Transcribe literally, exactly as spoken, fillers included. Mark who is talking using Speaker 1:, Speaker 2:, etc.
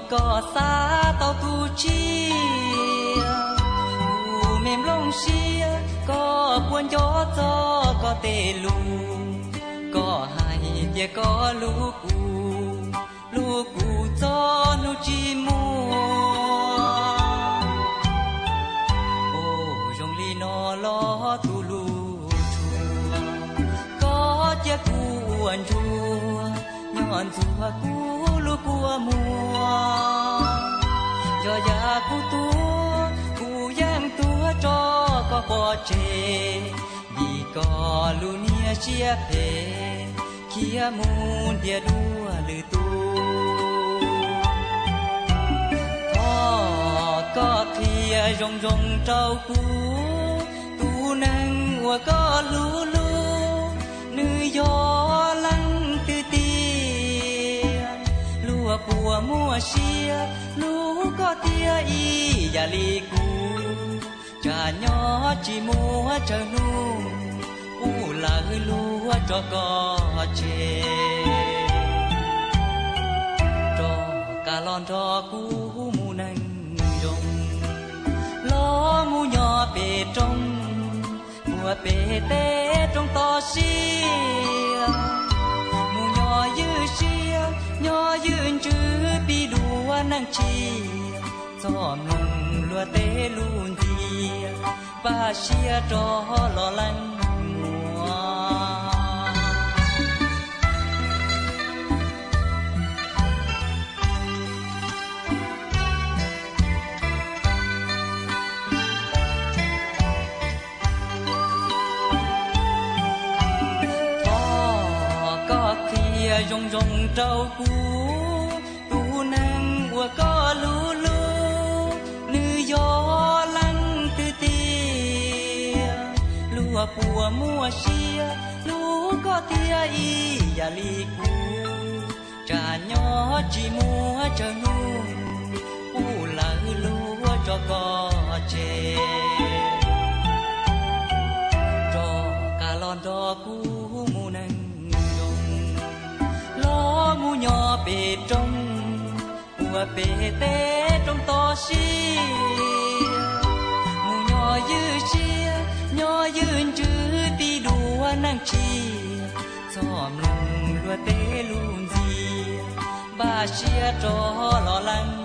Speaker 1: có xa tàu tu chia u mềm lông xia có buồn gió gió có tê lù có hai tia có lũ cù lũ cù gió lũ chi mua ô dòng ly nó lo tu lù chùa có tia cuộn chùa nhọn chùa cù lũ cua mùa giờ già cù tua cù giang tua cho có bò chê vì có lũ nia chia phê kia muôn dia đua lư tu thọ có thia rong rong trâu cú tu nâng qua có lú lú nữ gió lăng tư tia lúa bùa mua xia lú có tia y ya li cú trà nhỏ chỉ mua chờ nu u là hơi lúa cho có chê cho cả lon cho cú mu nâng rong lo mu nhỏ bề trong mùa bề té trong to xia mu nhỏ dư xia nhỏ dư chữ bi đùa năng chi gió nung lúa té luôn gì ba xia cho lo lắng rong rong trâu cú tu nang qua có lú lú nữ gió lăng tư tia lúa bùa mua xia lú có tia y ya li cú trà nhỏ chỉ mua chờ nu u là lúa cho có chê cho cả lon đó cú mu nang mu nhỏ bề trong mùa bề té trong to xia mu nhỏ dư xia nhỏ dư chữ bi đùa năng chi xòm lùng lúa té luôn gì ba xia cho lo lắng